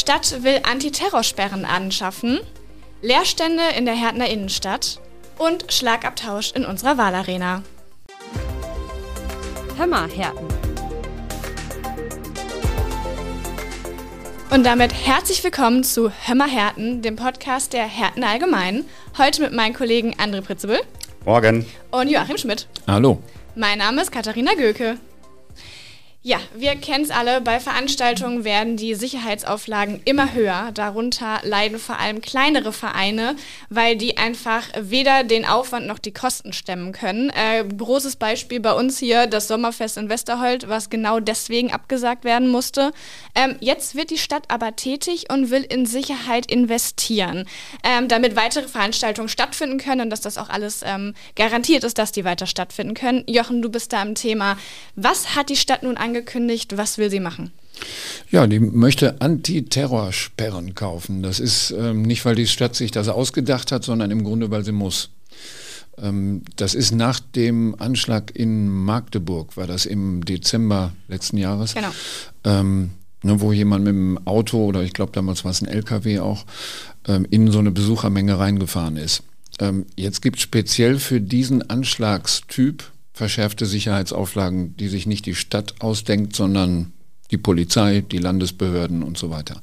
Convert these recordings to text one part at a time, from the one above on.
Stadt will Antiterrorsperren anschaffen, Leerstände in der Hertener Innenstadt und Schlagabtausch in unserer Wahlarena. Hör mal, Herten. Und damit herzlich willkommen zu Hör mal, Herten, dem Podcast der Herten Allgemein. Heute mit meinen Kollegen André Pritzebel. Morgen. Und Joachim Schmidt. Hallo. Mein Name ist Katharina Göke. Ja, wir kennen es alle, bei Veranstaltungen werden die Sicherheitsauflagen immer höher. Darunter leiden vor allem kleinere Vereine, weil die einfach weder den Aufwand noch die Kosten stemmen können. Großes Beispiel bei uns hier, das Sommerfest in Westerhold, was genau deswegen abgesagt werden musste. Jetzt wird die Stadt aber tätig und will in Sicherheit investieren, damit weitere Veranstaltungen stattfinden können und dass das auch alles garantiert ist, dass die weiter stattfinden können. Jochen, du bist da im Thema. Was hat die Stadt nun angekündigt? Was will sie machen? Ja, die möchte Antiterrorsperren kaufen. Das ist nicht, weil die Stadt sich das ausgedacht hat, sondern im Grunde, weil sie muss. Das ist nach dem Anschlag in Magdeburg, war das im Dezember letzten Jahres. Genau. Wo jemand mit dem Auto, oder ich glaube damals war es ein LKW auch, in so eine Besuchermenge reingefahren ist. Jetzt gibt es speziell für diesen Anschlagstyp verschärfte Sicherheitsauflagen, die sich nicht die Stadt ausdenkt, sondern die Polizei, die Landesbehörden und so weiter.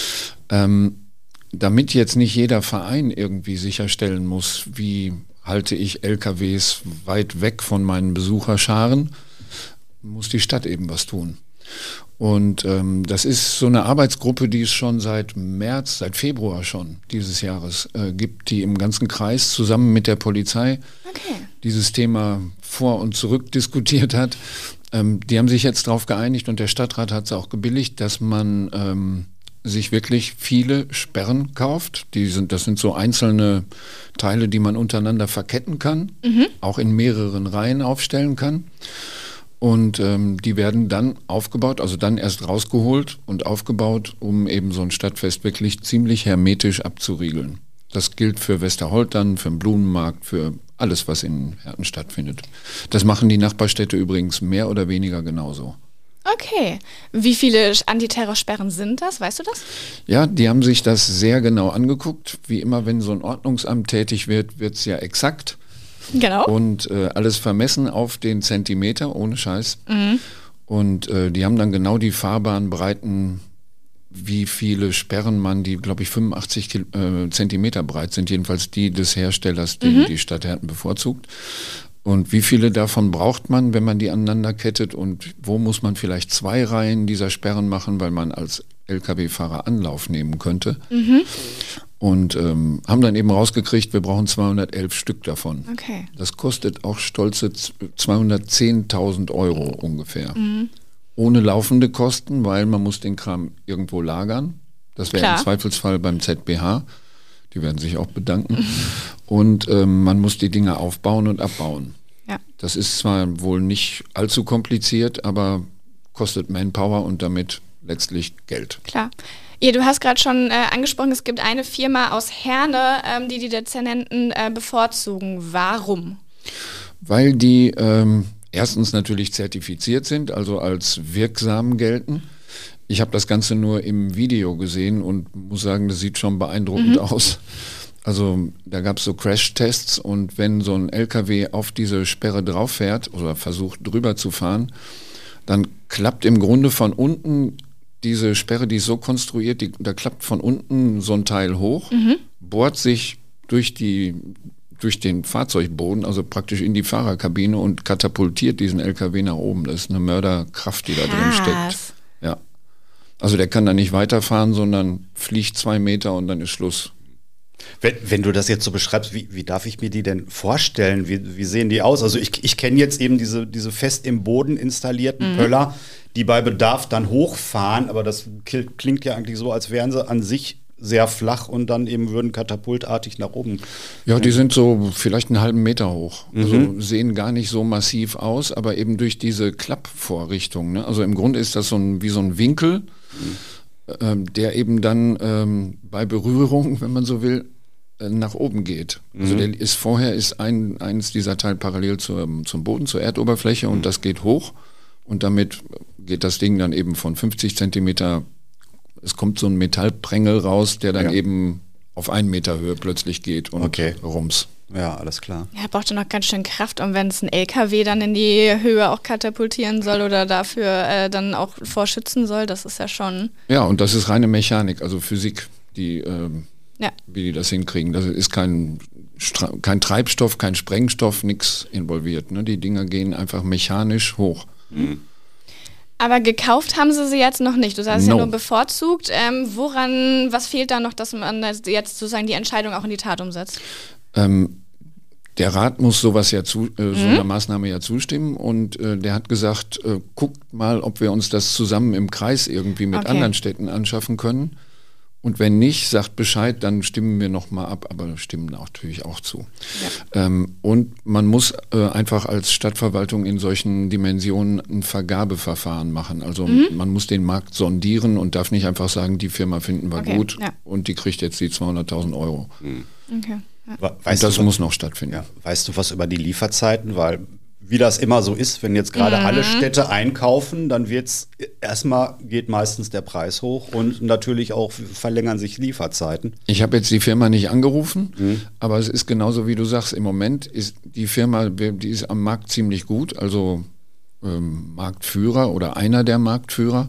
Damit jetzt nicht jeder Verein irgendwie sicherstellen muss, wie halte ich LKWs weit weg von meinen Besucherscharen, muss die Stadt eben was tun. Und das ist so eine Arbeitsgruppe, die es schon seit Februar schon dieses Jahres gibt, die im ganzen Kreis zusammen mit der Polizei dieses Thema vor und zurück diskutiert hat. Die haben sich jetzt darauf geeinigt und der Stadtrat hat es auch gebilligt, dass man sich wirklich viele Sperren kauft. Das sind so einzelne Teile, die man untereinander verketten kann, auch in mehreren Reihen aufstellen kann. Und die werden dann aufgebaut, also dann erst rausgeholt und aufgebaut, um eben so ein Stadtfest wirklich ziemlich hermetisch abzuriegeln. Das gilt für Westerhold dann, für den Blumenmarkt, für alles, was in Herten stattfindet. Das machen die Nachbarstädte übrigens mehr oder weniger genauso. Okay. Wie viele Antiterrorsperren sind das? Weißt du das? Ja, die haben sich das sehr genau angeguckt. Wie immer, wenn so ein Ordnungsamt tätig wird, wird es ja exakt. Genau. Und alles vermessen auf den Zentimeter, ohne Scheiß. Und die haben dann genau die Fahrbahnbreiten, wie viele Sperren man, die glaube ich 85 Zentimeter breit sind, jedenfalls die des Herstellers, den die Stadt Herten bevorzugt. Und wie viele davon braucht man, wenn man die aneinander kettet, und wo muss man vielleicht 2 Reihen dieser Sperren machen, weil man als Lkw-Fahrer Anlauf nehmen könnte. Und haben dann eben rausgekriegt, wir brauchen 211 Stück davon. Okay. Das kostet auch stolze 210.000 Euro ungefähr. Ohne laufende Kosten, weil man muss den Kram irgendwo lagern. Das wäre im Zweifelsfall beim ZBH. Die werden sich auch bedanken. Und man muss die Dinge aufbauen und abbauen. Ja. Das ist zwar wohl nicht allzu kompliziert, aber kostet Manpower und damit letztlich Geld. Klar. Ja, du hast gerade schon angesprochen, es gibt eine Firma aus Herne, die Dezernenten bevorzugen. Warum? Weil die erstens natürlich zertifiziert sind, also als wirksam gelten. Ich habe das Ganze nur im Video gesehen und muss sagen, das sieht schon beeindruckend aus. Also da gab es so Crash-Tests, und wenn so ein LKW auf diese Sperre drauf fährt oder versucht drüber zu fahren, dann klappt im Grunde von unten diese Sperre, die ist so konstruiert, da klappt von unten so ein Teil hoch, bohrt sich durch den Fahrzeugboden, also praktisch in die Fahrerkabine, und katapultiert diesen LKW nach oben. Das ist eine Mörderkraft, die da drin steckt. Ja. Also der kann da nicht weiterfahren, sondern fliegt 2 Meter und dann ist Schluss. Wenn du das jetzt so beschreibst, wie darf ich mir die denn vorstellen? Wie sehen die aus? Also ich kenne jetzt eben diese fest im Boden installierten Pöller, die bei Bedarf dann hochfahren, aber das klingt ja eigentlich so, als wären sie an sich sehr flach und dann eben würden katapultartig nach oben. Ja, die sind so vielleicht einen halben Meter hoch. Also sehen gar nicht so massiv aus, aber eben durch diese Klappvorrichtung. Ne? Also im Grunde ist das wie so ein Winkel, der eben dann bei Berührung, wenn man so will, nach oben geht. Also vorher ist eins dieser Teil parallel zum Boden, zur Erdoberfläche, und das geht hoch, und damit geht das Ding dann eben von 50 Zentimeter es kommt so ein Metallprängel raus, der dann eben auf 1 Meter Höhe plötzlich geht und rums. Ja, alles klar. Ja, braucht ja noch ganz schön Kraft, und wenn es ein LKW dann in die Höhe auch katapultieren soll oder dafür dann auch vorschützen soll, das ist ja schon... Ja, und das ist reine Mechanik, also Physik, wie die das hinkriegen. Das ist kein Treibstoff, kein Sprengstoff, nichts involviert. Ne? Die Dinger gehen einfach mechanisch hoch. Mhm. Aber gekauft haben sie jetzt noch nicht. Du sagst ja nur bevorzugt. Was fehlt da noch, dass man jetzt sozusagen die Entscheidung auch in die Tat umsetzt? Der Rat muss sowas so einer Maßnahme ja zustimmen, und der hat gesagt, guckt mal, ob wir uns das zusammen im Kreis irgendwie mit anderen Städten anschaffen können. Und wenn nicht, sagt Bescheid, dann stimmen wir nochmal ab, aber stimmen natürlich auch zu. Ja. Und man muss einfach als Stadtverwaltung in solchen Dimensionen ein Vergabeverfahren machen. Also man muss den Markt sondieren und darf nicht einfach sagen, die Firma finden wir gut und die kriegt jetzt die 200.000 Euro. Okay. Ja. Das muss noch stattfinden. Ja. Weißt du was über die Lieferzeiten? Weil, wie das immer so ist, wenn jetzt gerade alle Städte einkaufen, dann geht meistens der Preis hoch, und natürlich auch verlängern sich Lieferzeiten. Ich habe jetzt die Firma nicht angerufen, aber es ist genauso, wie du sagst. Im Moment ist die Firma, die ist am Markt ziemlich gut, also Marktführer oder einer der Marktführer.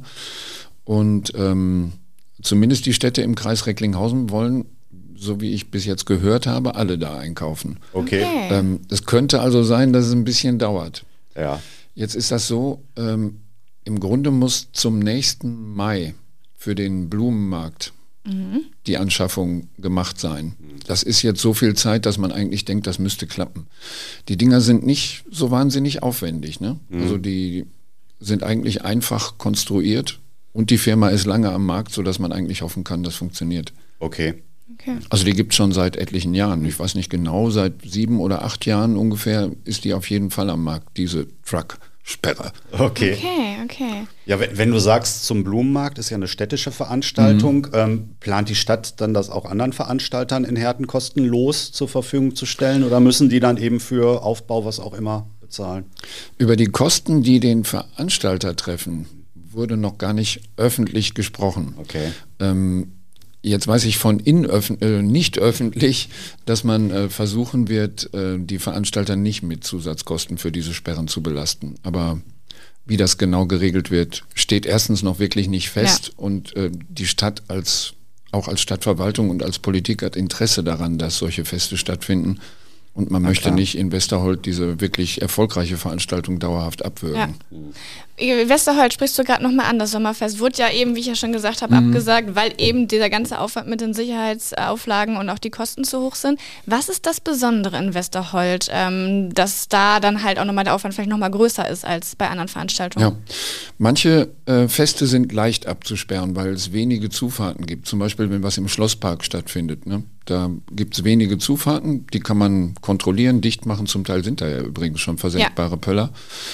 Und zumindest die Städte im Kreis Recklinghausen wollen, so wie ich bis jetzt gehört habe, alle da einkaufen. Okay. Es könnte also sein, dass es ein bisschen dauert. Ja. Jetzt ist das so, im Grunde muss zum nächsten Mai für den Blumenmarkt die Anschaffung gemacht sein. Das ist jetzt so viel Zeit, dass man eigentlich denkt, das müsste klappen. Die Dinger sind nicht so wahnsinnig aufwendig, ne? Also die sind eigentlich einfach konstruiert, und die Firma ist lange am Markt, sodass man eigentlich hoffen kann, das funktioniert. Okay. Also die gibt es schon seit etlichen Jahren. Ich weiß nicht genau, seit 7 oder 8 Jahren ungefähr ist die auf jeden Fall am Markt, diese Truck-Sperre. Okay. Ja, wenn du sagst, zum Blumenmarkt ist ja eine städtische Veranstaltung, plant die Stadt dann, das auch anderen Veranstaltern in Herten kostenlos zur Verfügung zu stellen, oder müssen die dann eben für Aufbau, was auch immer, bezahlen? Über die Kosten, die den Veranstalter treffen, wurde noch gar nicht öffentlich gesprochen. Okay. Jetzt weiß ich von nicht öffentlich, dass man versuchen wird, die Veranstalter nicht mit Zusatzkosten für diese Sperren zu belasten. Aber wie das genau geregelt wird, steht erstens noch wirklich nicht fest. Ja. Und die Stadt auch als Stadtverwaltung und als Politik hat Interesse daran, dass solche Feste stattfinden. Und man möchte nicht in Westerholt diese wirklich erfolgreiche Veranstaltung dauerhaft abwürgen. Ja. Westerholt sprichst du gerade nochmal an, das Sommerfest wurde ja eben, wie ich ja schon gesagt habe, abgesagt, weil eben dieser ganze Aufwand mit den Sicherheitsauflagen und auch die Kosten zu hoch sind. Was ist das Besondere in Westerholt, dass da dann halt auch nochmal der Aufwand vielleicht nochmal größer ist als bei anderen Veranstaltungen? Ja, manche Feste sind leicht abzusperren, weil es wenige Zufahrten gibt. Zum Beispiel, wenn was im Schlosspark stattfindet, ne? Da gibt es wenige Zufahrten, die kann man kontrollieren, dicht machen. Zum Teil sind da ja übrigens schon versenkbare Pöller.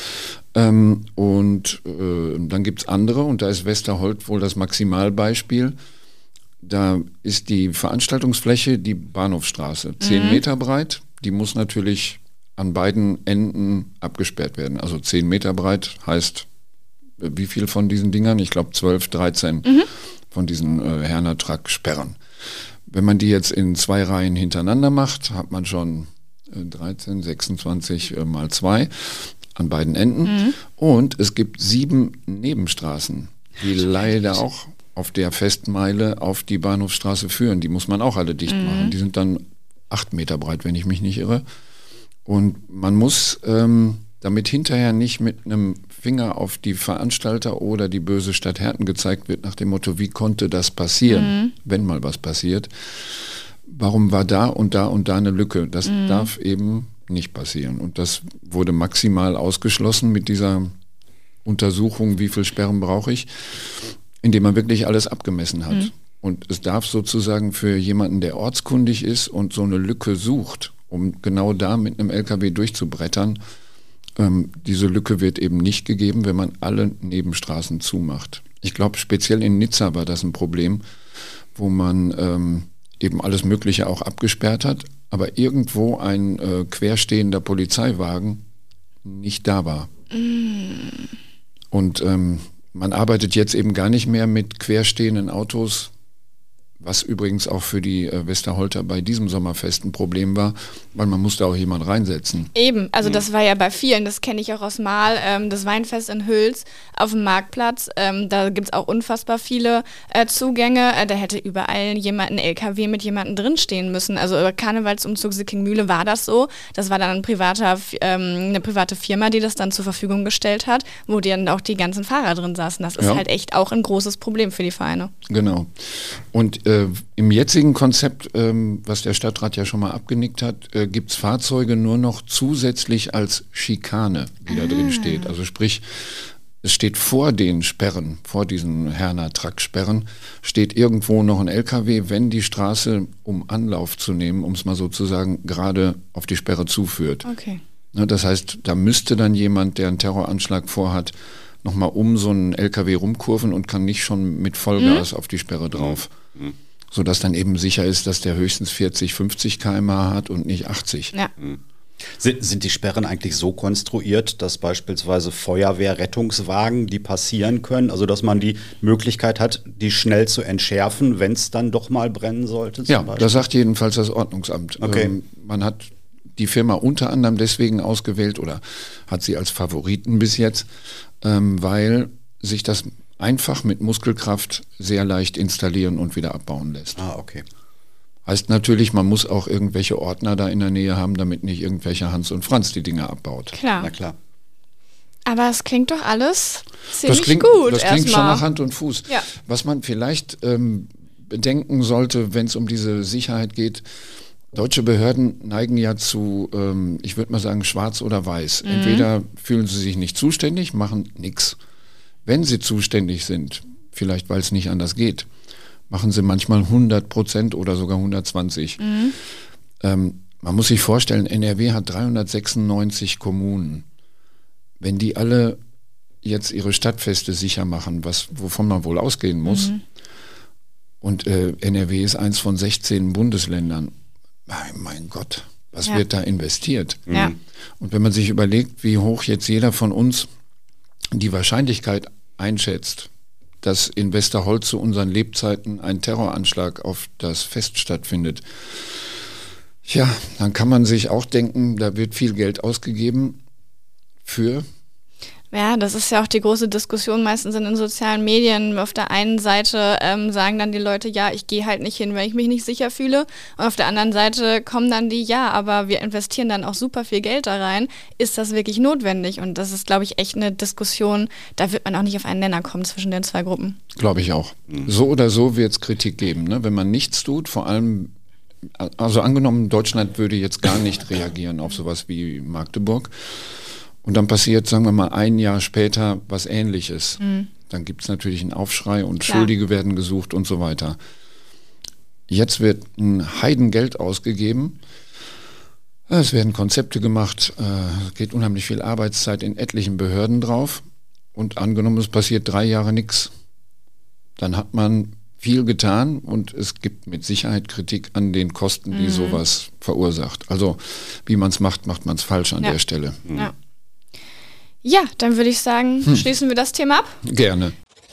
Und dann gibt es andere, und da ist Westerholt wohl das Maximalbeispiel. Da ist die Veranstaltungsfläche die Bahnhofstraße, 10 Meter breit. Die muss natürlich an beiden Enden abgesperrt werden. Also 10 Meter breit heißt, wie viel von diesen Dingern? Ich glaube 12, 13 von diesen Herner-Truck-Sperren. Wenn man die jetzt in 2 Reihen hintereinander macht, hat man schon 13, 26 mal 2 an beiden Enden. Und es gibt 7 Nebenstraßen, die leider auch auf der Festmeile auf die Bahnhofstraße führen. Die muss man auch alle dicht machen. Die sind dann 8 Meter breit, wenn ich mich nicht irre. Und man muss, damit hinterher nicht mit einem Finger auf die Veranstalter oder die böse Stadt Herten gezeigt wird, nach dem Motto, wie konnte das passieren, wenn mal was passiert. Warum war da und da und da eine Lücke? Das darf eben nicht passieren. Und das wurde maximal ausgeschlossen mit dieser Untersuchung, wie viel Sperren brauche ich, indem man wirklich alles abgemessen hat. Und es darf sozusagen für jemanden, der ortskundig ist und so eine Lücke sucht, um genau da mit einem LKW durchzubrettern, diese Lücke wird eben nicht gegeben, wenn man alle Nebenstraßen zumacht. Ich glaube, speziell in Nizza war das ein Problem, wo man eben alles Mögliche auch abgesperrt hat, aber irgendwo ein querstehender Polizeiwagen nicht da war. Und Man arbeitet jetzt eben gar nicht mehr mit querstehenden Autos, was übrigens auch für die Westerholter bei diesem Sommerfest ein Problem war, weil man musste auch jemanden reinsetzen. Eben, also das war ja bei vielen, das kenne ich auch aus Mahl, das Weinfest in Hüls auf dem Marktplatz, da gibt es auch unfassbar viele Zugänge, da hätte überall ein LKW mit jemandem drinstehen müssen. Also über Karnevalsumzug Sickingmühle war das so, das war dann eine private Firma, die das dann zur Verfügung gestellt hat, wo dann auch die ganzen Fahrer drin saßen. Das ist halt echt auch ein großes Problem für die Vereine. Genau. Und im jetzigen Konzept, was der Stadtrat ja schon mal abgenickt hat, gibt es Fahrzeuge nur noch zusätzlich als Schikane, die da drin steht. Also sprich, es steht vor den Sperren, vor diesen Herner-Track-Sperren, steht irgendwo noch ein LKW, wenn die Straße, um Anlauf zu nehmen, um es mal so zu sagen, gerade auf die Sperre zuführt. Okay. Das heißt, da müsste dann jemand, der einen Terroranschlag vorhat, nochmal um so einen LKW rumkurven und kann nicht schon mit Vollgas auf die Sperre drauf. Sodass dann eben sicher ist, dass der höchstens 40, 50 km/h hat und nicht 80. Ja. Sind die Sperren eigentlich so konstruiert, dass beispielsweise Feuerwehr-Rettungswagen die passieren können? Also dass man die Möglichkeit hat, die schnell zu entschärfen, wenn es dann doch mal brennen sollte? Ja, das sagt jedenfalls das Ordnungsamt. Okay. Man hat die Firma unter anderem deswegen ausgewählt oder hat sie als Favoriten bis jetzt, weil sich das einfach mit Muskelkraft sehr leicht installieren und wieder abbauen lässt. Ah, okay. Heißt natürlich, man muss auch irgendwelche Ordner da in der Nähe haben, damit nicht irgendwelcher Hans und Franz die Dinge abbaut. Klar. Na klar. Aber es klingt doch alles ziemlich gut. Das klingt schon nach Hand und Fuß. Ja. Was man vielleicht bedenken sollte, wenn es um diese Sicherheit geht, deutsche Behörden neigen ja zu, ich würde mal sagen, schwarz oder weiß. Entweder fühlen sie sich nicht zuständig, machen nichts. Wenn sie zuständig sind, vielleicht weil es nicht anders geht, machen sie manchmal 100% oder sogar 120%. Man muss sich vorstellen, NRW hat 396 Kommunen. Wenn die alle jetzt ihre Stadtfeste sicher machen, wovon man wohl ausgehen muss, und NRW ist eins von 16 Bundesländern, mein Gott, was wird da investiert? Ja. Und wenn man sich überlegt, wie hoch jetzt jeder von uns die Wahrscheinlichkeit einschätzt, dass in Westerholz zu unseren Lebzeiten ein Terroranschlag auf das Fest stattfindet, ja, dann kann man sich auch denken, da wird viel Geld ausgegeben für... Ja, das ist ja auch die große Diskussion meistens in den sozialen Medien. Auf der einen Seite sagen dann die Leute, ja, ich gehe halt nicht hin, wenn ich mich nicht sicher fühle. Und auf der anderen Seite kommen dann die, ja, aber wir investieren dann auch super viel Geld da rein. Ist das wirklich notwendig? Und das ist, glaube ich, echt eine Diskussion, da wird man auch nicht auf einen Nenner kommen zwischen den zwei Gruppen. Glaube ich auch. So oder so wird es Kritik geben, ne? Wenn man nichts tut, vor allem, also angenommen, Deutschland würde jetzt gar nicht reagieren auf sowas wie Magdeburg. Und dann passiert, sagen wir mal, ein Jahr später was Ähnliches. Dann gibt es natürlich einen Aufschrei und Schuldige werden gesucht und so weiter. Jetzt wird ein Heidengeld ausgegeben. Es werden Konzepte gemacht, geht unheimlich viel Arbeitszeit in etlichen Behörden drauf. Und angenommen, es passiert 3 Jahre nichts. Dann hat man viel getan und es gibt mit Sicherheit Kritik an den Kosten, die sowas verursacht. Also wie man es macht, macht man es falsch an der Stelle. Ja. Ja, dann würde ich sagen, schließen wir das Thema ab. Gerne.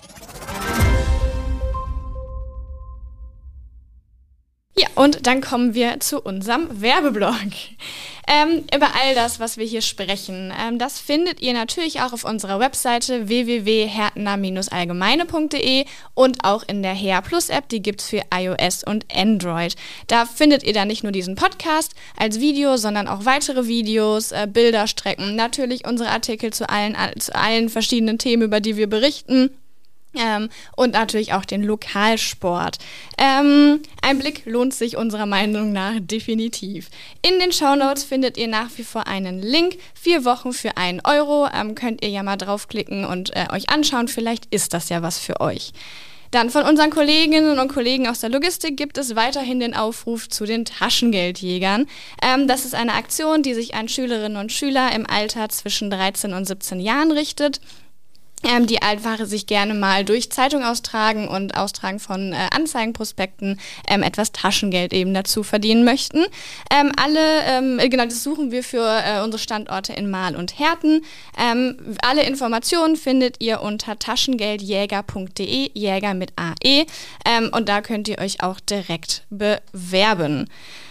Ja, und dann kommen wir zu unserem Werbeblock. Über all das, was wir hier sprechen, das findet ihr natürlich auch auf unserer Webseite www.hertner-allgemeine.de und auch in der Her Plus App, die gibt's für iOS und Android. Da findet ihr dann nicht nur diesen Podcast als Video, sondern auch weitere Videos, Bilderstrecken, natürlich unsere Artikel zu allen verschiedenen Themen, über die wir berichten. Und natürlich auch den Lokalsport. Ein Blick lohnt sich unserer Meinung nach definitiv. In den Shownotes findet ihr nach wie vor einen Link. 4 Wochen für 1 Euro. Könnt ihr ja mal draufklicken und euch anschauen. Vielleicht ist das ja was für euch. Dann von unseren Kolleginnen und Kollegen aus der Logistik gibt es weiterhin den Aufruf zu den Taschengeldjägern. Das ist eine Aktion, die sich an Schülerinnen und Schüler im Alter zwischen 13 und 17 Jahren richtet. die einfach sich gerne mal durch Zeitung austragen und Austragen von Anzeigenprospekten etwas Taschengeld eben dazu verdienen möchten. Das suchen wir für unsere Standorte in Marl und Herten. Alle Informationen findet ihr unter taschengeldjäger.de, Jäger mit AE, und da könnt ihr euch auch direkt bewerben.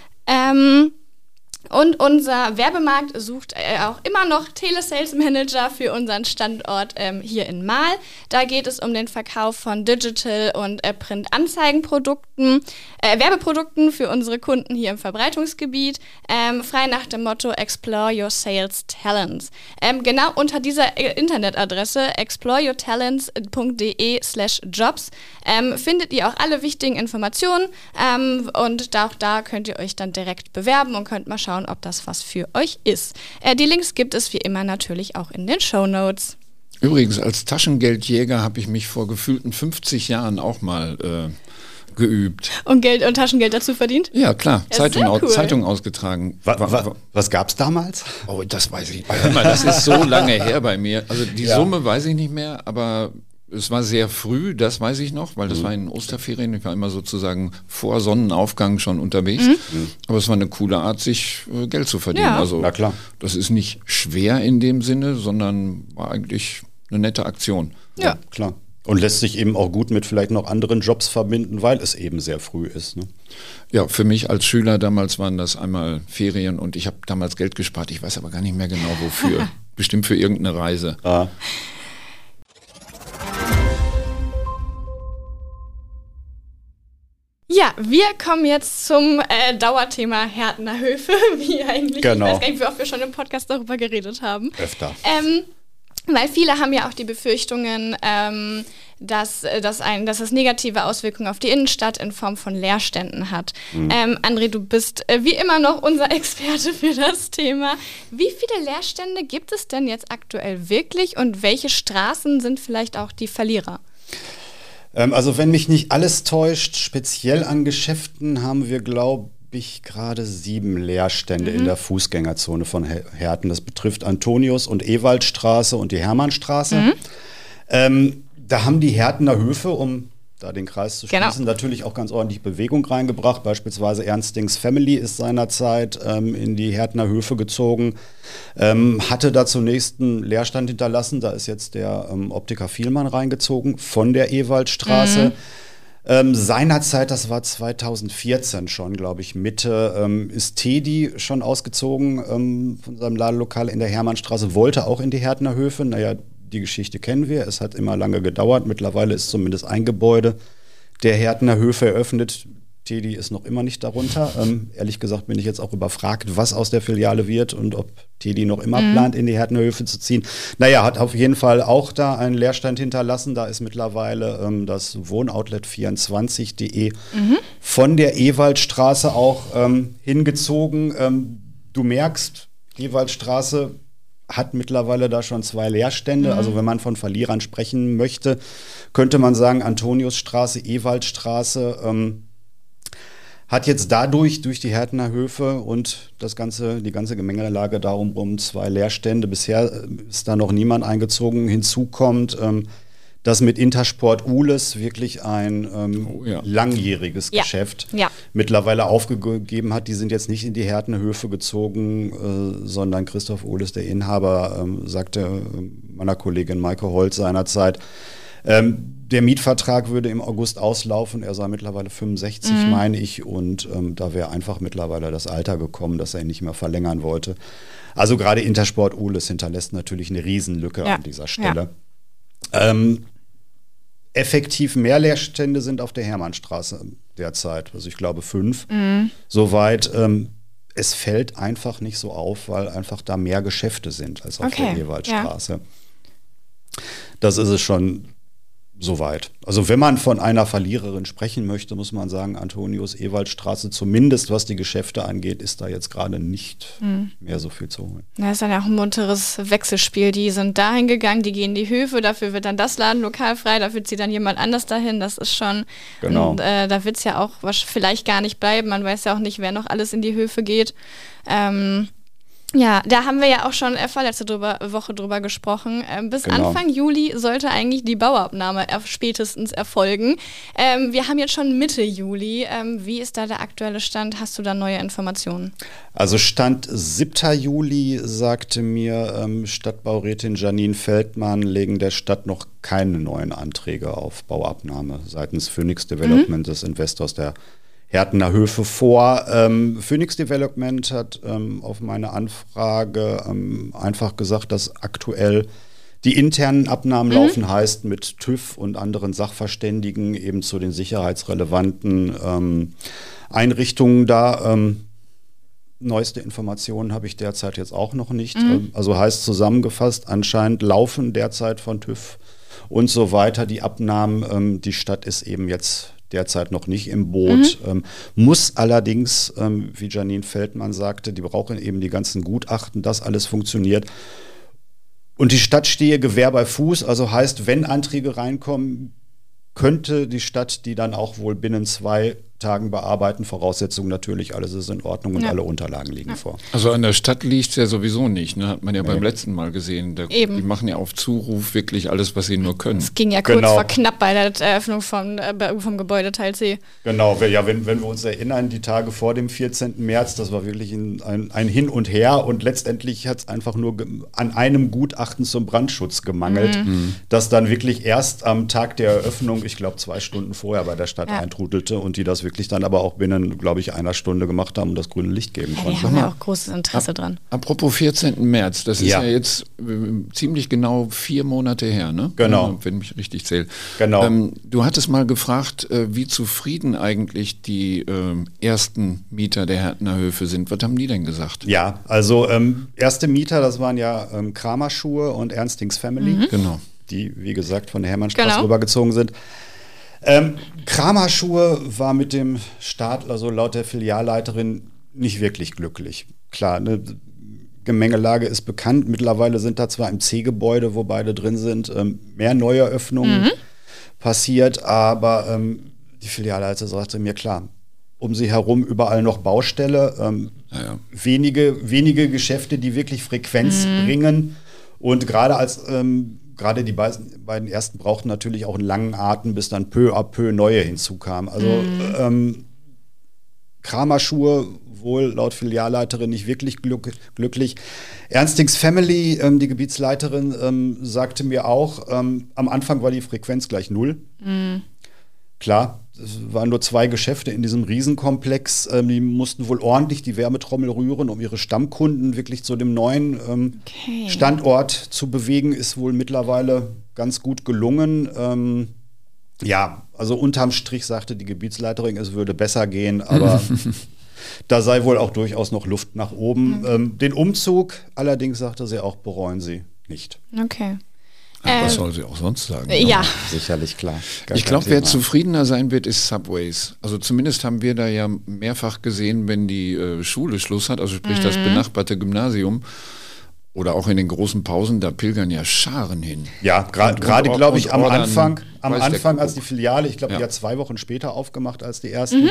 Und unser Werbemarkt sucht auch immer noch Telesales Manager für unseren Standort hier in Marl. Da geht es um den Verkauf von Digital- und Print-Anzeigenprodukten, Werbeprodukten für unsere Kunden hier im Verbreitungsgebiet, frei nach dem Motto Explore Your Sales Talents. Genau unter dieser Internetadresse exploreyourtalents.de/jobs findet ihr auch alle wichtigen Informationen und auch da könnt ihr euch dann direkt bewerben und könnt mal schauen, ob das was für euch ist. Die Links gibt es wie immer natürlich auch in den Shownotes. Übrigens, als Taschengeldjäger habe ich mich vor gefühlten 50 Jahren auch mal geübt. Und Geld und Taschengeld dazu verdient? Ja, klar. Ja, Zeitung ausgetragen. Was gab es damals? Oh, das weiß ich nicht. Das ist so lange her bei mir. Also die Summe weiß ich nicht mehr, aber es war sehr früh, das weiß ich noch, weil das war in Osterferien. Ich war immer sozusagen vor Sonnenaufgang schon unterwegs. Aber es war eine coole Art, sich Geld zu verdienen. Ja. Also Na klar. das ist nicht schwer in dem Sinne, sondern war eigentlich eine nette Aktion. Ja. Klar. Und lässt sich eben auch gut mit vielleicht noch anderen Jobs verbinden, weil es eben sehr früh ist. Ne? Ja, für mich als Schüler damals waren das einmal Ferien und ich habe damals Geld gespart. Ich weiß aber gar nicht mehr genau wofür. Bestimmt für irgendeine Reise. Ah. Ja, wir kommen jetzt zum Dauerthema Hertener Höfe, wie eigentlich, Genau. Ich weiß gar nicht, wie oft wir schon im Podcast darüber geredet haben. Öfter. Weil viele haben ja auch die Befürchtungen, dass es negative Auswirkungen auf die Innenstadt in Form von Leerständen hat. André, du bist wie immer noch unser Experte für das Thema. Wie viele Leerstände gibt es denn jetzt aktuell wirklich und welche Straßen sind vielleicht auch die Verlierer? Also wenn mich nicht alles täuscht, speziell an Geschäften haben wir, glaube ich, gerade 7 Leerstände in der Fußgängerzone von Herten. Das betrifft Antonius- und Ewaldstraße und die Hermannstraße. Da haben die Hertener Höfe, um da den Kreis zu schließen, natürlich auch ganz ordentlich Bewegung reingebracht. Beispielsweise Ernstings Family ist seinerzeit in die Hertener Höfe gezogen, hatte da zunächst einen Leerstand hinterlassen. Da ist jetzt der Optiker Vielmann reingezogen von der Ewaldstraße. Seinerzeit, das war 2014 schon, glaube ich, Mitte, ist Tedi schon ausgezogen von seinem Ladenlokal in der Hermannstraße, wollte auch in die Hertener Höfe. Naja, die Geschichte kennen wir. Es hat immer lange gedauert. Mittlerweile ist zumindest ein Gebäude der Hertener Höfe eröffnet. Tedi ist noch immer nicht darunter. Ehrlich gesagt bin ich jetzt auch überfragt, was aus der Filiale wird und ob Tedi noch immer plant, in die Hertener Höfe zu ziehen. Naja, hat auf jeden Fall auch da einen Leerstand hinterlassen. Da ist mittlerweile das Wohnoutlet24.de von der Ewaldstraße auch hingezogen. Du merkst, Ewaldstraße hat mittlerweile da schon 2 Leerstände. Also wenn man von Verlierern sprechen möchte, könnte man sagen, Antoniusstraße, Ewaldstraße hat jetzt dadurch, durch die Hertener Höfe und die ganze Gemengelage darum 2 Leerstände. Bisher ist da noch niemand eingezogen. Hinzu kommt, dass mit Intersport Uhles wirklich ein langjähriges Geschäft mittlerweile aufgegeben hat. Die sind jetzt nicht in die Hertener Höfe gezogen, sondern Christoph Uhles, der Inhaber, sagte meiner Kollegin Maike Holz seinerzeit, der Mietvertrag würde im August auslaufen. Er sei mittlerweile 65, meine ich. Und da wäre einfach mittlerweile das Alter gekommen, dass er ihn nicht mehr verlängern wollte. Also gerade Intersport Uhles hinterlässt natürlich eine Riesenlücke an dieser Stelle. Effektiv mehr Leerstände sind auf der Hermannstraße derzeit. Also ich glaube 5. Soweit. Es fällt einfach nicht so auf, weil einfach da mehr Geschäfte sind als auf der Ewaldstraße. Ja. Das ist es schon soweit. Also wenn man von einer Verliererin sprechen möchte, muss man sagen, Antonius-Ewaldstraße, zumindest was die Geschäfte angeht, ist da jetzt gerade nicht mehr so viel zu holen. Das ist dann ja auch ein munteres Wechselspiel. Die sind dahin gegangen, die gehen in die Höfe, dafür wird dann das Ladenlokal frei, dafür zieht dann jemand anders dahin. Das ist schon, genau. Und, da wird es ja auch vielleicht gar nicht bleiben. Man weiß ja auch nicht, wer noch alles in die Höfe geht. Ja, da haben wir ja auch schon vorletzte Woche drüber gesprochen. Bis Genau. Anfang Juli sollte eigentlich die Bauabnahme spätestens erfolgen. Wir haben jetzt schon Mitte Juli. Wie ist da der aktuelle Stand? Hast du da neue Informationen? Also Stand 7. Juli sagte mir Stadtbaurätin Janine Feldmann, legen der Stadt noch keine neuen Anträge auf Bauabnahme seitens Phoenix Development, des Investors der Hertener Höfe vor. Phoenix Development hat auf meine Anfrage einfach gesagt, dass aktuell die internen Abnahmen laufen, heißt mit TÜV und anderen Sachverständigen eben zu den sicherheitsrelevanten Einrichtungen da. Neueste Informationen habe ich derzeit jetzt auch noch nicht. Also heißt zusammengefasst, anscheinend laufen derzeit von TÜV und so weiter die Abnahmen. Die Stadt ist eben jetzt derzeit noch nicht im Boot, muss allerdings, wie Janine Feldmann sagte, die brauchen eben die ganzen Gutachten, dass alles funktioniert. Und die Stadt stehe Gewehr bei Fuß, also heißt, wenn Anträge reinkommen, könnte die Stadt die dann auch wohl binnen 2 Tagen bearbeiten. Voraussetzung natürlich, alles ist in Ordnung und alle Unterlagen liegen vor. Also an der Stadt liegt es ja sowieso nicht, ne? Hat man ja beim letzten Mal gesehen. Die machen ja auf Zuruf wirklich alles, was sie nur können. Es ging ja kurz vor knapp bei der Eröffnung vom Gebäudeteil C. Genau, ja, wenn wir uns erinnern, die Tage vor dem 14. März, das war wirklich ein Hin und Her und letztendlich hat es einfach nur an einem Gutachten zum Brandschutz gemangelt, das dann wirklich erst am Tag der Eröffnung, ich glaube 2 Stunden vorher bei der Stadt eintrudelte und die das wirklich dann aber auch binnen, glaube ich, 1 Stunde gemacht haben und das grüne Licht geben konnten. Die haben ja auch großes Interesse dran. Apropos 14. März, das ist ja jetzt ziemlich genau 4 Monate her, ne? Genau. Wenn mich richtig zählt. Genau. Du hattest mal gefragt, wie zufrieden eigentlich die ersten Mieter der Hertener Höfe sind. Was haben die denn gesagt? Ja, also erste Mieter, das waren ja Kramer Schuhe und Ernstings Family, Genau. die, wie gesagt, von der Hermannstraße rübergezogen sind. Kramer Schuhe war mit dem Start, also laut der Filialleiterin, nicht wirklich glücklich. Klar, eine Gemengelage ist bekannt. Mittlerweile sind da zwar im C-Gebäude, wo beide drin sind, mehr Neueröffnungen passiert, aber die Filialleiterin sagte mir, klar, um sie herum überall noch Baustelle, wenige Geschäfte, die wirklich Frequenz bringen und gerade die beiden ersten brauchten natürlich auch einen langen Atem, bis dann peu à peu neue hinzukamen. Also Kramer Schuhe wohl laut Filialleiterin nicht wirklich glücklich. Ernstings Family, die Gebietsleiterin, sagte mir auch, am Anfang war die Frequenz gleich 0. Klar, es waren nur 2 Geschäfte in diesem Riesenkomplex. Die mussten wohl ordentlich die Wärmetrommel rühren, um ihre Stammkunden wirklich zu dem neuen Standort zu bewegen. Ist wohl mittlerweile ganz gut gelungen. Also unterm Strich sagte die Gebietsleiterin, es würde besser gehen, aber da sei wohl auch durchaus noch Luft nach oben. Den Umzug allerdings, sagte sie auch, bereuen sie nicht. Okay. Was soll sie auch sonst sagen? Ja. Sicherlich, klar. Ich glaube, wer zufriedener sein wird, ist Subways. Also zumindest haben wir da ja mehrfach gesehen, wenn die Schule Schluss hat, also sprich das benachbarte Gymnasium oder auch in den großen Pausen, da pilgern ja Scharen hin. Ja, gerade glaube ich am Anfang, als die Kuckuck. Filiale, ich glaube, die hat 2 Wochen später aufgemacht als die ersten,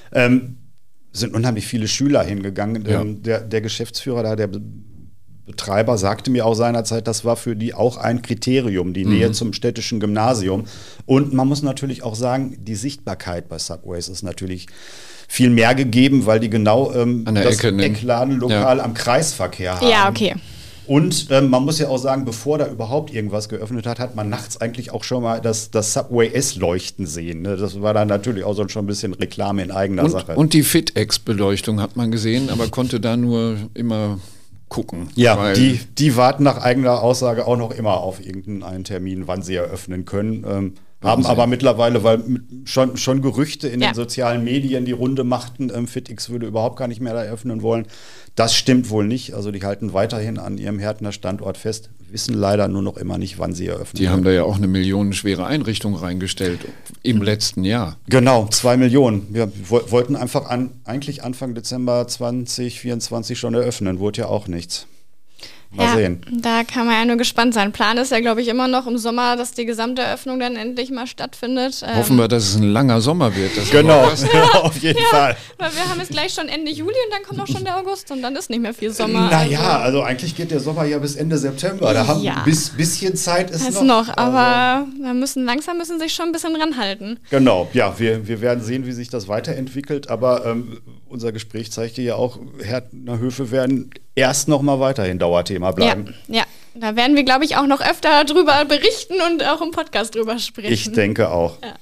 sind unheimlich viele Schüler hingegangen. Der Geschäftsführer da, der Betreiber sagte mir auch seinerzeit, das war für die auch ein Kriterium, die Nähe zum städtischen Gymnasium. Und man muss natürlich auch sagen, die Sichtbarkeit bei Subways ist natürlich viel mehr gegeben, weil die genau das Eckladenlokal am Kreisverkehr haben. Ja, okay. Und man muss ja auch sagen, bevor da überhaupt irgendwas geöffnet hat man nachts eigentlich auch schon mal das Subway S-Leuchten sehen. Ne? Das war dann natürlich auch so schon ein bisschen Reklame in eigener Sache. Und die FitEx-Beleuchtung hat man gesehen, aber konnte da nur immer gucken. Ja, die warten nach eigener Aussage auch noch immer auf irgendeinen Termin, wann sie eröffnen können. Haben aber mittlerweile, weil schon Gerüchte in den sozialen Medien die Runde machten, FitX würde überhaupt gar nicht mehr da eröffnen wollen. Das stimmt wohl nicht. Also die halten weiterhin an ihrem Hertener Standort fest, wissen leider nur noch immer nicht, wann sie eröffnen. Die haben da ja auch eine millionenschwere Einrichtung reingestellt im letzten Jahr. Genau, 2 Millionen. Wir wollten eigentlich Anfang Dezember 2024 schon eröffnen, wurde ja auch nichts. Mal sehen. Da kann man ja nur gespannt sein. Plan ist ja, glaube ich, immer noch im Sommer, dass die gesamte Eröffnung dann endlich mal stattfindet. Hoffen wir, dass es ein langer Sommer wird. Genau, auf jeden Fall. Weil wir haben jetzt gleich schon Ende Juli und dann kommt auch schon der August und dann ist nicht mehr viel Sommer. Naja, also eigentlich geht der Sommer ja bis Ende September. Da haben bisschen Zeit ist noch. Aber langsam müssen sich schon ein bisschen ranhalten. Genau, ja, wir werden sehen, wie sich das weiterentwickelt. Aber unser Gespräch zeigte ja auch, Härtner Höfe werden erst noch mal weiterhin Dauerthema bleiben. Ja, da werden wir, glaube ich, auch noch öfter drüber berichten und auch im Podcast drüber sprechen. Ich denke auch. Ja.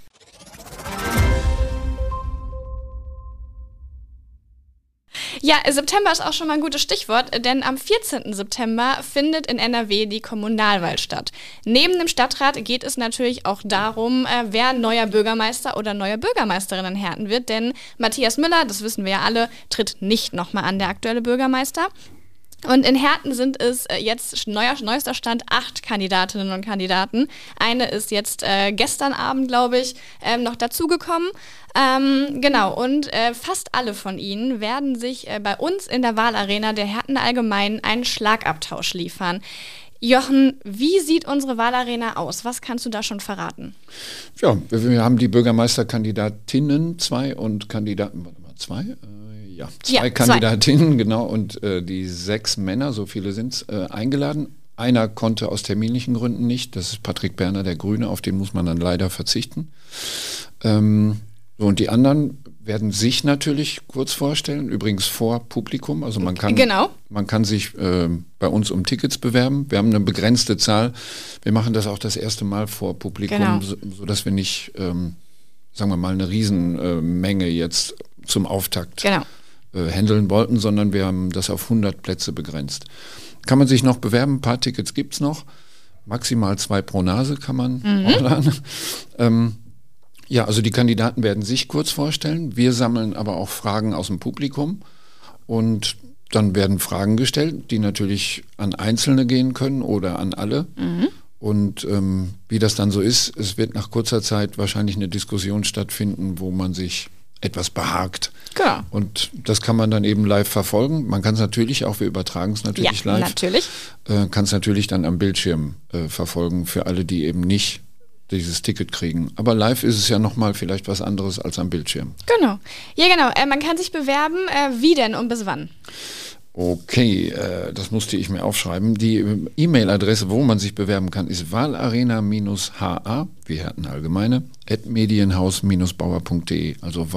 Ja, September ist auch schon mal ein gutes Stichwort, denn am 14. September findet in NRW die Kommunalwahl statt. Neben dem Stadtrat geht es natürlich auch darum, wer neuer Bürgermeister oder neue Bürgermeisterin in Herten wird, denn Matthias Müller, das wissen wir ja alle, tritt nicht nochmal an, der aktuelle Bürgermeister. Und in Herten sind es jetzt neuester Stand 8 Kandidatinnen und Kandidaten. Eine ist jetzt gestern Abend, glaube ich, noch dazugekommen. Genau, und fast alle von ihnen werden sich bei uns in der Wahlarena der Herten Allgemeinen einen Schlagabtausch liefern. Jochen, wie sieht unsere Wahlarena aus? Was kannst du da schon verraten? Ja, wir haben die Bürgermeisterkandidatinnen, zwei Kandidatinnen, genau, und die 6 Männer, so viele sind es, eingeladen. Einer konnte aus terminlichen Gründen nicht, das ist Patrick Berner, der Grüne, auf den muss man dann leider verzichten. Und die anderen werden sich natürlich kurz vorstellen, übrigens vor Publikum, also man kann sich bei uns um Tickets bewerben. Wir haben eine begrenzte Zahl, wir machen das auch das erste Mal vor Publikum, sodass wir nicht, sagen wir mal, eine Riesenmenge jetzt zum Auftakt handeln wollten, sondern wir haben das auf 100 Plätze begrenzt. Kann man sich noch bewerben, ein paar Tickets gibt es noch, maximal 2 pro Nase kann man ordern. Ja, also die Kandidaten werden sich kurz vorstellen, wir sammeln aber auch Fragen aus dem Publikum und dann werden Fragen gestellt, die natürlich an Einzelne gehen können oder an alle. Und wie das dann so ist, es wird nach kurzer Zeit wahrscheinlich eine Diskussion stattfinden, wo man sich etwas behagt. Genau. Und das kann man dann eben live verfolgen. Man kann es natürlich auch, wir übertragen es natürlich live. Natürlich. Kann es natürlich dann am Bildschirm verfolgen für alle, die eben nicht dieses Ticket kriegen. Aber live ist es ja nochmal vielleicht was anderes als am Bildschirm. Genau. Ja, genau. Man kann sich bewerben. Wie denn und bis wann? Okay, das musste ich mir aufschreiben. Die E-Mail-Adresse, wo man sich bewerben kann, ist wahlarena-ha, wie Herten Allgemeine, @medienhaus-bauer.de. Also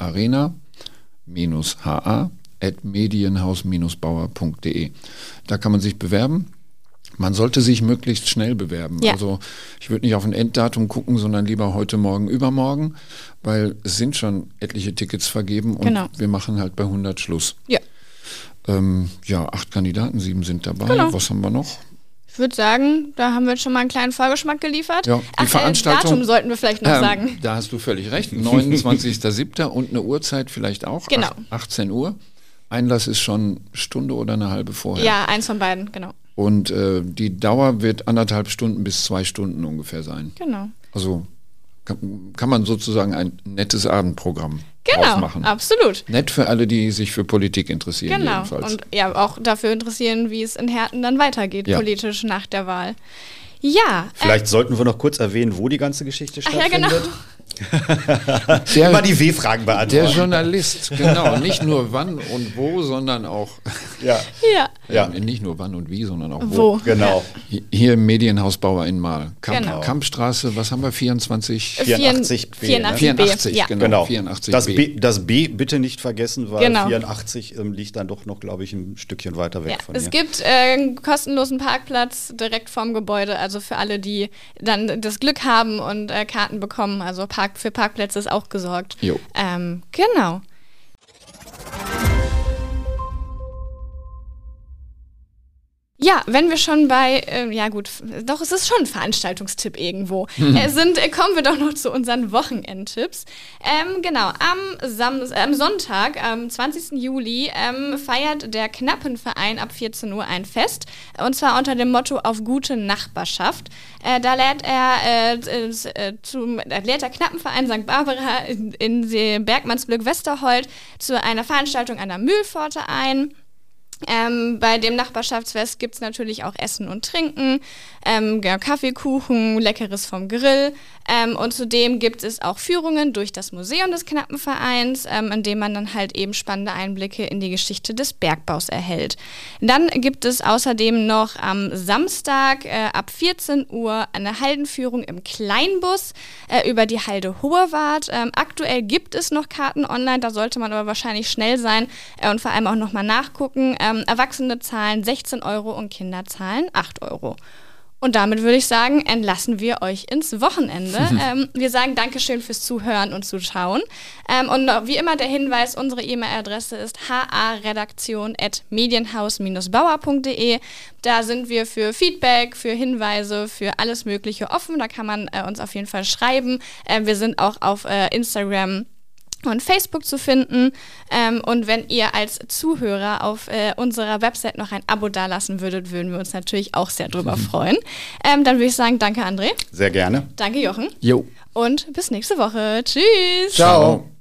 wahlarena-ha @medienhaus-bauer.de. Da kann man sich bewerben. Man sollte sich möglichst schnell bewerben. Ja. Also ich würde nicht auf ein Enddatum gucken, sondern lieber heute, morgen, übermorgen, weil es sind schon etliche Tickets vergeben und wir machen halt bei 100 Schluss. Ja. 8 Kandidaten, 7 sind dabei. Genau. Was haben wir noch? Ich würde sagen, da haben wir jetzt schon mal einen kleinen Vorgeschmack geliefert. Ja, die Veranstaltung, Datum sollten wir vielleicht noch sagen. Da hast du völlig recht. 29.07. und eine Uhrzeit vielleicht auch. Genau. 18 Uhr. Einlass ist schon eine Stunde oder eine halbe vorher. Ja, eins von beiden, genau. Und die Dauer wird 1,5 Stunden bis 2 Stunden ungefähr sein. Genau. Also kann man sozusagen ein nettes Abendprogramm ausmachen. Genau, absolut. Nett für alle, die sich für Politik interessieren. Genau, jedenfalls. Und ja, auch dafür interessieren, wie es in Herten dann weitergeht, politisch nach der Wahl. Ja. Vielleicht sollten wir noch kurz erwähnen, wo die ganze Geschichte stattfindet. Ja, genau. Immer die W-Fragen beantworten. Der Journalist, genau. Nicht nur wann und wo, sondern auch... Ja. Nicht nur wann und wie, sondern auch wo. Genau. Hier im Medienhaus Bauer in Mahl. Kampstraße, was haben wir? 84? 84B. Ja. Genau. 84B. Das B bitte nicht vergessen, weil 84 liegt dann doch noch, glaube ich, ein Stückchen weiter weg von hier. Es gibt einen kostenlosen Parkplatz direkt vorm Gebäude, also für alle, die dann das Glück haben und Karten bekommen. Also für Parkplätze ist auch gesorgt. Jo. Genau. Ja, wenn wir schon bei, es ist schon ein Veranstaltungstipp irgendwo. Kommen wir doch noch zu unseren Wochenendtipps. Genau, am Sonntag, am 20. Juli, feiert der Knappenverein ab 14 Uhr ein Fest. Und zwar unter dem Motto auf gute Nachbarschaft. Da lädt der Knappenverein St. Barbara in Bergmannsblöck Westerhold zu einer Veranstaltung an der Mühlpforte ein. Bei dem Nachbarschaftsfest gibt es natürlich auch Essen und Trinken, Kaffee, Kuchen, Leckeres vom Grill. Und zudem gibt es auch Führungen durch das Museum des Knappenvereins, in dem man dann halt eben spannende Einblicke in die Geschichte des Bergbaus erhält. Dann gibt es außerdem noch am Samstag ab 14 Uhr eine Haldenführung im Kleinbus über die Halde Hohewart. Aktuell gibt es noch Karten online, da sollte man aber wahrscheinlich schnell sein und vor allem auch nochmal nachgucken. Erwachsene zahlen 16 € und Kinder zahlen 8 €. Und damit würde ich sagen, entlassen wir euch ins Wochenende. Wir sagen Dankeschön fürs Zuhören und Zuschauen. Und wie immer der Hinweis, unsere E-Mail-Adresse ist haredaktion@medienhaus-bauer.de. Da sind wir für Feedback, für Hinweise, für alles Mögliche offen. Da kann man uns auf jeden Fall schreiben. Wir sind auch auf Instagram und Facebook zu finden. Und wenn ihr als Zuhörer auf unserer Website noch ein Abo dalassen würdet, würden wir uns natürlich auch sehr drüber freuen. Dann würde ich sagen, danke André. Sehr gerne. Danke Jochen. Jo. Und bis nächste Woche. Tschüss. Ciao.